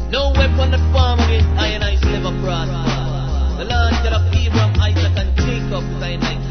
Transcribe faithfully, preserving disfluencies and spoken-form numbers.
No weapon that form against I and I shall ever prosper. The Lord God of Abraham, Isaac, and Jacob is I and I